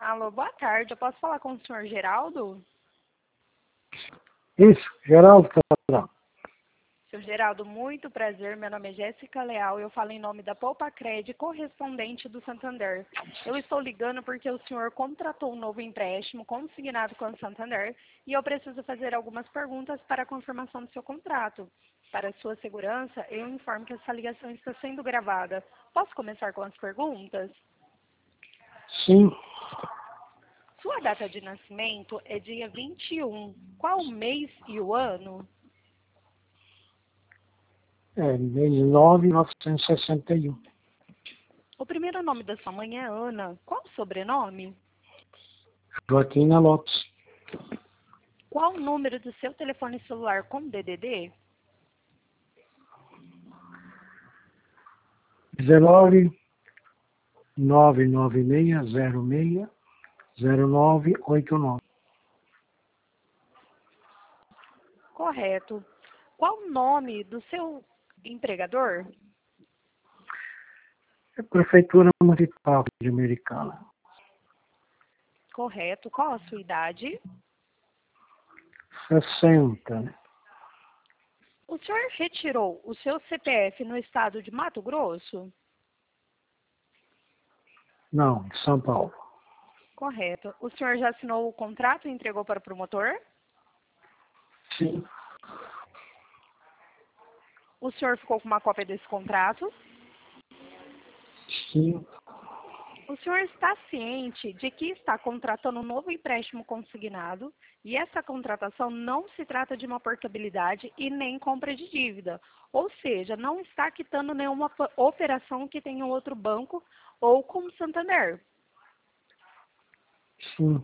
Alô, boa tarde. Eu posso falar com o senhor Geraldo? Isso, Geraldo Catalão. Seu Geraldo, muito prazer. Meu nome é Jéssica Leal. Eu falo em nome da Poupa-Cred, correspondente do Santander. Eu estou ligando porque o senhor contratou um novo empréstimo consignado com o Santander e eu preciso fazer algumas perguntas para a confirmação do seu contrato. Para sua segurança, eu informo que essa ligação está sendo gravada. Posso começar com as perguntas? Sim, Sua data de nascimento é dia 21. Qual o mês e o ano? mês 9.961. O primeiro nome da sua mãe é Ana. Qual o sobrenome? Joaquina Lopes. Qual o número do seu telefone celular com DDD? 19 99606 0989. Correto. Qual o nome do seu empregador? É Prefeitura Municipal de Americana. Correto. Qual a sua idade? 60, né? O senhor retirou o seu CPF no estado de Mato Grosso? Não, de São Paulo. Correto. O senhor já assinou o contrato e entregou para o promotor? Sim, O senhor ficou com uma cópia desse contrato? sim, O senhor está ciente de que está contratando um novo empréstimo consignado e essa contratação não se trata de uma portabilidade e nem compra de dívida, ou seja, não está quitando nenhuma operação que tenha outro banco ou como Santander. sim.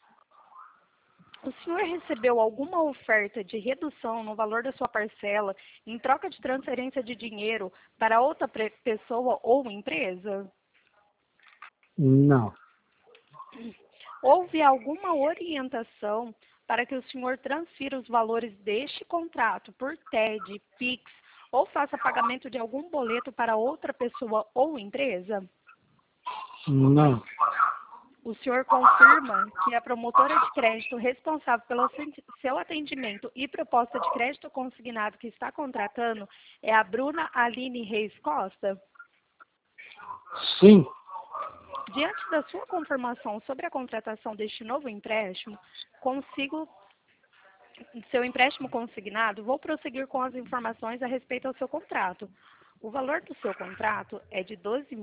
O senhor recebeu alguma oferta de redução no valor da sua parcela em troca de transferência de dinheiro para outra pessoa ou empresa? Não, Houve alguma orientação para que o senhor transfira os valores deste contrato por TED, PIX ou faça pagamento de algum boleto para outra pessoa ou empresa? não, O senhor confirma que a promotora de crédito responsável pelo seu atendimento e proposta de crédito consignado que está contratando é a Bruna Aline Reis Costa? sim, Diante da sua confirmação sobre a contratação deste novo empréstimo, consigo seu empréstimo consignado, vou prosseguir com as informações a respeito ao seu contrato. O valor do seu contrato é de R$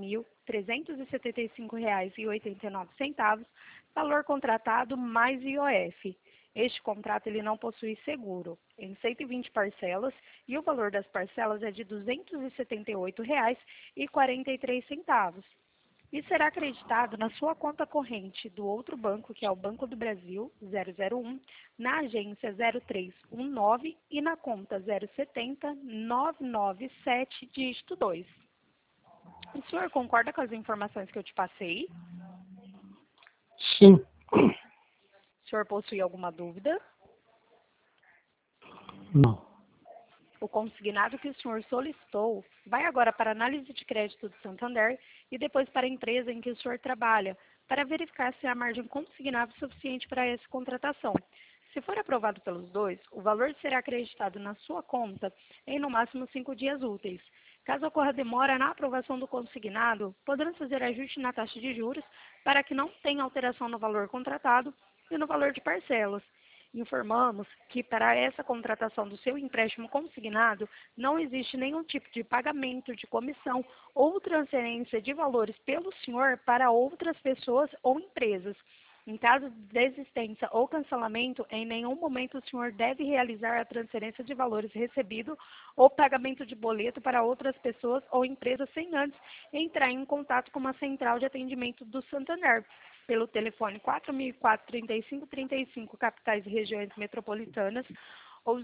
12.375,89, valor contratado mais IOF. Este contrato ele não possui seguro, em 120 parcelas, e o valor das parcelas é de R$ 278,43. E será acreditado na sua conta corrente do outro banco, que é o Banco do Brasil 001, na agência 0319 e na conta 070 997, dígito 2. O senhor concorda com as informações que eu te passei? sim. O senhor possui alguma dúvida? Não. O consignado que o senhor solicitou vai agora para a análise de crédito do Santander e depois para a empresa em que o senhor trabalha, para verificar se há margem consignável suficiente para essa contratação. Se for aprovado pelos dois, o valor será acreditado na sua conta em no máximo 5 dias úteis. Caso ocorra demora na aprovação do consignado, poderão fazer ajuste na taxa de juros para que não tenha alteração no valor contratado e no valor de parcelas. Informamos que para essa contratação do seu empréstimo consignado não existe nenhum tipo de pagamento de comissão ou transferência de valores pelo senhor para outras pessoas ou empresas. Em caso de desistência ou cancelamento, em nenhum momento o senhor deve realizar a transferência de valores recebido ou pagamento de boleto para outras pessoas ou empresas sem antes entrar em contato com uma central de atendimento do Santander pelo telefone 4004-3535, capitais e regiões metropolitanas, ou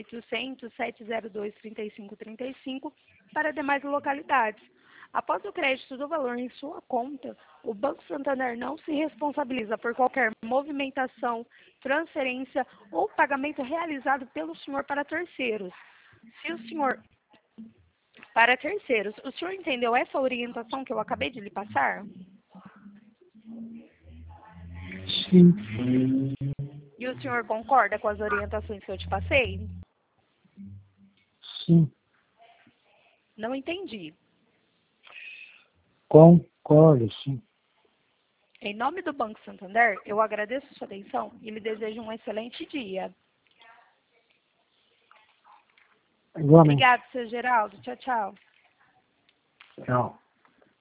0800-702-3535 para demais localidades. Após o crédito do valor em sua conta, o Banco Santander não se responsabiliza por qualquer movimentação, transferência ou pagamento realizado pelo senhor para terceiros. Se o senhor para terceiros, o senhor entendeu essa orientação que eu acabei de lhe passar? Sim. E o senhor concorda com as orientações que eu te passei? Sim. Não entendi. Concordo, sim. Em nome do Banco Santander, eu agradeço sua atenção e lhe desejo um excelente dia. Igualmente. Obrigada, seu Geraldo. Tchau, tchau. Tchau.